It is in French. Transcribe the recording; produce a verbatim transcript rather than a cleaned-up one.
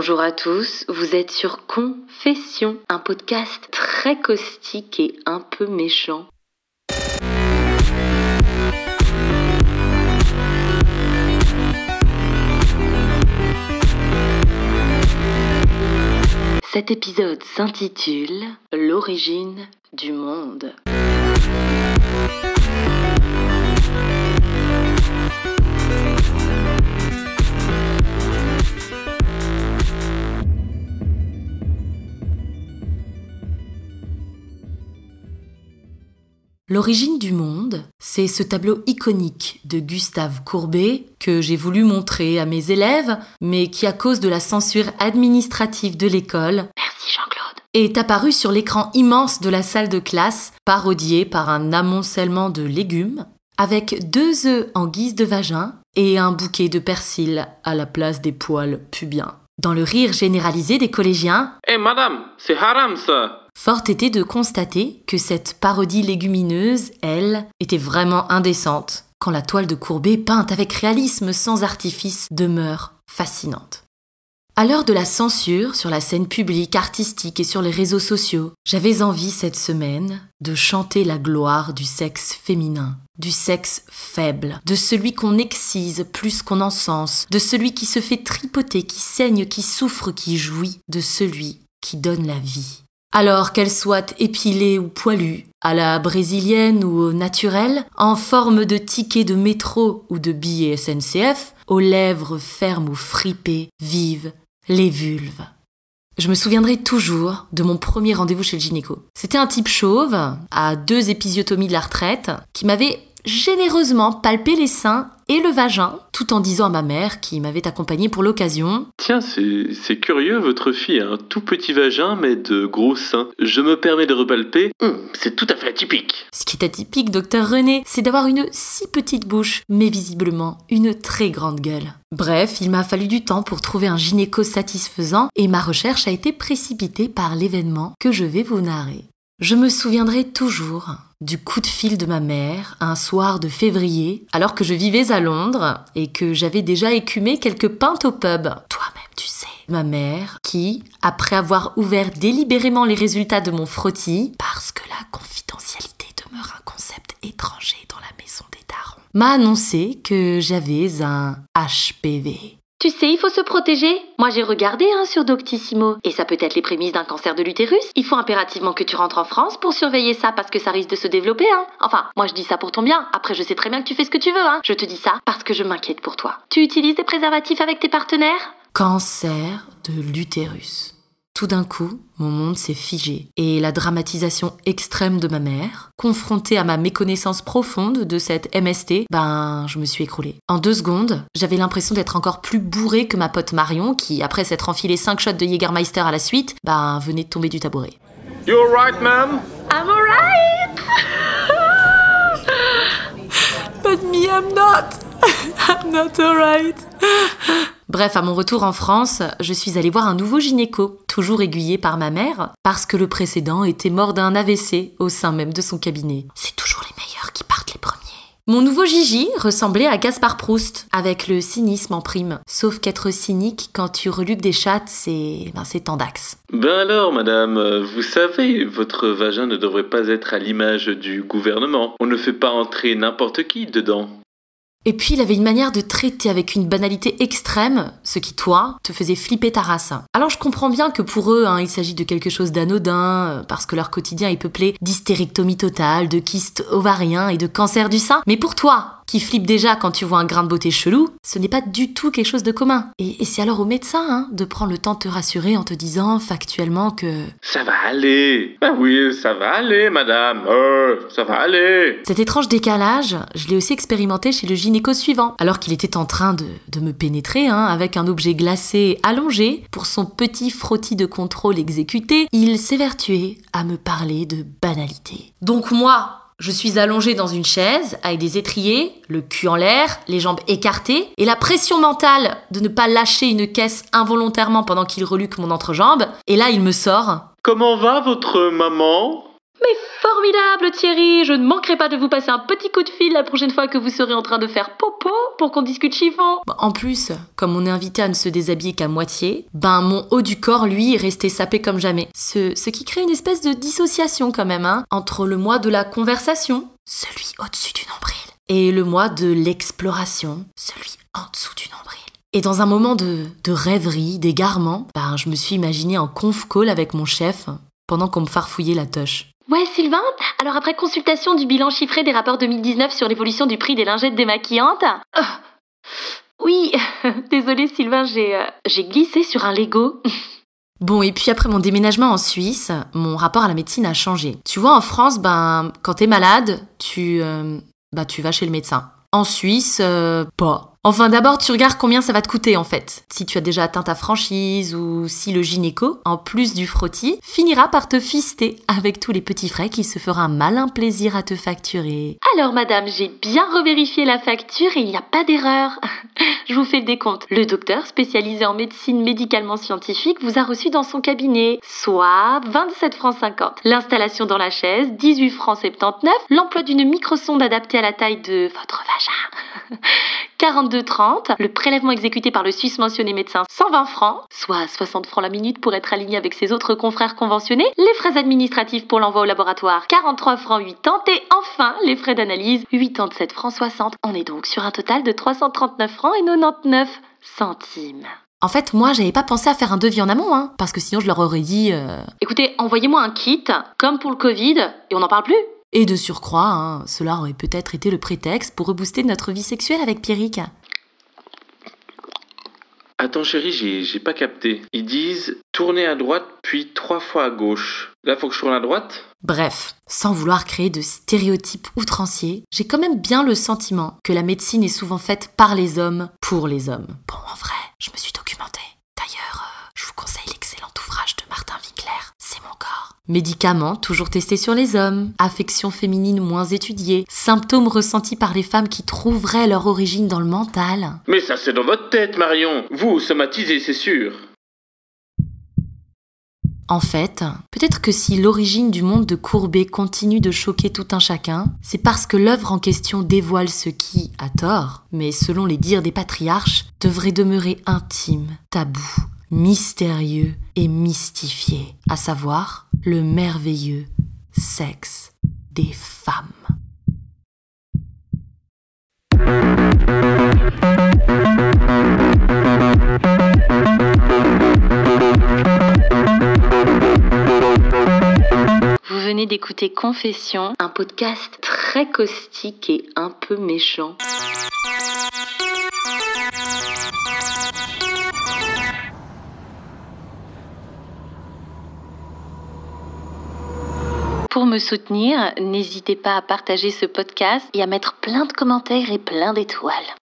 Bonjour à tous, vous êtes sur Confession, un podcast très caustique et un peu méchant. Cet épisode s'intitule « L'origine du monde ». L'origine du monde, c'est ce tableau iconique de Gustave Courbet que j'ai voulu montrer à mes élèves, mais qui, à cause de la censure administrative de l'école, merci Jean-Claude, est apparu sur l'écran immense de la salle de classe, parodié par un amoncellement de légumes, avec deux œufs en guise de vagin et un bouquet de persil à la place des poils pubiens. Dans le rire généralisé des collégiens, « Eh madame, c'est haram ça !» Fort était de constater que cette parodie légumineuse, elle, était vraiment indécente, quand la toile de Courbet, peinte avec réalisme sans artifice, demeure fascinante. À l'heure de la censure sur la scène publique, artistique et sur les réseaux sociaux, j'avais envie cette semaine de chanter la gloire du sexe féminin, du sexe faible, de celui qu'on excise plus qu'on encense, de celui qui se fait tripoter, qui saigne, qui souffre, qui jouit, de celui qui donne la vie. Alors qu'elle soit épilée ou poilue, à la brésilienne ou au naturel, en forme de ticket de métro ou de billet S N C F, aux lèvres fermes ou fripées, vives, les vulves. Je me souviendrai toujours de mon premier rendez-vous chez le gynéco. C'était un type chauve, à deux épisiotomies de la retraite, qui m'avait généreusement palpé les seins et le vagin, tout en disant à ma mère, qui m'avait accompagnée pour l'occasion « Tiens, c'est, c'est curieux, votre fille a un tout petit vagin, mais de gros seins. Je me permets de repalper. Hum, c'est tout à fait atypique. » Ce qui est atypique, docteur René, c'est d'avoir une si petite bouche, mais visiblement une très grande gueule. Bref, il m'a fallu du temps pour trouver un gynéco satisfaisant et ma recherche a été précipitée par l'événement que je vais vous narrer. Je me souviendrai toujours du coup de fil de ma mère un soir de février, alors que je vivais à Londres et que j'avais déjà écumé quelques pintes au pub. Toi-même, tu sais. Ma mère qui, après avoir ouvert délibérément les résultats de mon frottis, parce que la confidentialité demeure un concept étranger dans la maison des darons, m'a annoncé que j'avais un H P V. Tu sais, il faut se protéger. Moi, j'ai regardé hein, sur Doctissimo. Et ça peut être les prémices d'un cancer de l'utérus. Il faut impérativement que tu rentres en France pour surveiller ça parce que ça risque de se développer. Hein. Enfin, moi, je dis ça pour ton bien. Après, je sais très bien que tu fais ce que tu veux. Hein. Je te dis ça parce que je m'inquiète pour toi. Tu utilises des préservatifs avec tes partenaires ? Cancer de l'utérus. Tout d'un coup, mon monde s'est figé et la dramatisation extrême de ma mère, confrontée à ma méconnaissance profonde de cette M S T, ben, je me suis écroulée. En deux secondes, j'avais l'impression d'être encore plus bourrée que ma pote Marion qui, après s'être enfilé cinq shots de Jägermeister à la suite, ben, venait de tomber du tabouret. You alright, ma'am? I'm alright! But me, I'm not! I'm not alright! Bref, à mon retour en France, je suis allée voir un nouveau gynéco, toujours aiguillé par ma mère, parce que le précédent était mort d'un A V C au sein même de son cabinet. C'est toujours les meilleurs qui partent les premiers. Mon nouveau Gigi ressemblait à Gaspard Proust, avec le cynisme en prime. Sauf qu'être cynique quand tu reluques des chattes, c'est... ben c'est tendax. Ben alors, madame, vous savez, votre vagin ne devrait pas être à l'image du gouvernement. On ne fait pas entrer n'importe qui dedans. Et puis, il avait une manière de traiter avec une banalité extrême, ce qui, toi, te faisait flipper ta race. Alors, je comprends bien que pour eux, hein, il s'agit de quelque chose d'anodin, parce que leur quotidien est peuplé d'hystérectomie totale, de kystes ovariens et de cancer du sein. Mais pour toi, qui flippe déjà quand tu vois un grain de beauté chelou, ce n'est pas du tout quelque chose de commun. Et, et c'est alors au médecin hein, de prendre le temps de te rassurer en te disant factuellement que... Ça va aller. Ben oui, ça va aller, madame. Euh, ça va aller. Cet étrange décalage, je l'ai aussi expérimenté chez le gynéco suivant, alors qu'il était en train de, de me pénétrer hein, avec un objet glacé allongé pour son petit frottis de contrôle exécuté, il s'évertuait à me parler de banalité. Donc moi... Je suis allongée dans une chaise avec des étriers, le cul en l'air, les jambes écartées et la pression mentale de ne pas lâcher une caisse involontairement pendant qu'il reluque mon entrejambe. Et là, il me sort « Comment va votre maman ?» Mais formidable Thierry, je ne manquerai pas de vous passer un petit coup de fil la prochaine fois que vous serez en train de faire popo pour qu'on discute chiffon. En plus, comme on est invité à ne se déshabiller qu'à moitié, ben mon haut du corps, lui, est resté sapé comme jamais. Ce, ce qui crée une espèce de dissociation quand même, hein, entre le moi de la conversation, celui au-dessus du nombril, et le moi de l'exploration, celui en dessous du nombril. Et dans un moment de, de rêverie, d'égarement, ben je me suis imaginée en conf call avec mon chef pendant qu'on me farfouillait la toche. Ouais Sylvain, alors après consultation du bilan chiffré des rapports deux mille dix-neuf sur l'évolution du prix des lingettes démaquillantes... Euh, oui, désolée Sylvain, j'ai, euh, j'ai glissé sur un Lego. Bon, et puis après mon déménagement en Suisse, mon rapport à la médecine a changé. Tu vois, en France, ben, quand t'es malade, tu, euh, bah, tu vas chez le médecin. En Suisse, euh, pas. Enfin, d'abord, tu regardes combien ça va te coûter, en fait. Si tu as déjà atteint ta franchise ou si le gynéco, en plus du frottis, finira par te fister avec tous les petits frais qu'il se fera un malin plaisir à te facturer. Alors, madame, j'ai bien revérifié la facture et il n'y a pas d'erreur. Je vous fais le décompte. Le docteur, spécialisé en médecine médicalement scientifique, vous a reçu dans son cabinet, soit vingt-sept francs cinquante. L'installation dans la chaise, dix-huit francs soixante-dix-neuf. L'emploi d'une microsonde adaptée à la taille de votre vagin, quarante-deux trente. Le prélèvement exécuté par le Suisse mentionné médecin, cent vingt francs, soit soixante francs la minute pour être aligné avec ses autres confrères conventionnés. Les frais administratifs pour l'envoi au laboratoire, quarante-trois francs quatre-vingts. Et enfin, les frais d'analyse, quatre-vingt-sept francs soixante. On est donc sur un total de trois cent trente-neuf francs et quatre-vingt-dix-neuf centimes. En fait, moi, j'avais pas pensé à faire un devis en amont, hein, parce que sinon je leur aurais dit... Euh... Écoutez, envoyez-moi un kit, comme pour le Covid, et on n'en parle plus. Et de surcroît, hein, cela aurait peut-être été le prétexte pour rebooster notre vie sexuelle avec Pierrick. Attends chérie, j'ai, j'ai pas capté. Ils disent tourner à droite puis trois fois à gauche. Là, faut que je tourne à droite ? Bref, sans vouloir créer de stéréotypes outranciers, j'ai quand même bien le sentiment que la médecine est souvent faite par les hommes pour les hommes. Bon, en vrai, je me suis documentée. D'ailleurs, euh, je vous conseille l'excellent ouvrage de Martin Winkler, C'est mon corps. Médicaments toujours testés sur les hommes, affections féminines moins étudiées, symptômes ressentis par les femmes qui trouveraient leur origine dans le mental. Mais ça c'est dans votre tête, Marion. Vous, somatisez, c'est sûr. En fait, peut-être que si l'origine du monde de Courbet continue de choquer tout un chacun, c'est parce que l'œuvre en question dévoile ce qui, à tort, mais selon les dires des patriarches, devrait demeurer intime, tabou, mystérieux et mystifié, à savoir le merveilleux sexe des femmes. Vous venez d'écouter Confession, un podcast très caustique et un peu méchant. Pour me soutenir, n'hésitez pas à partager ce podcast et à mettre plein de commentaires et plein d'étoiles.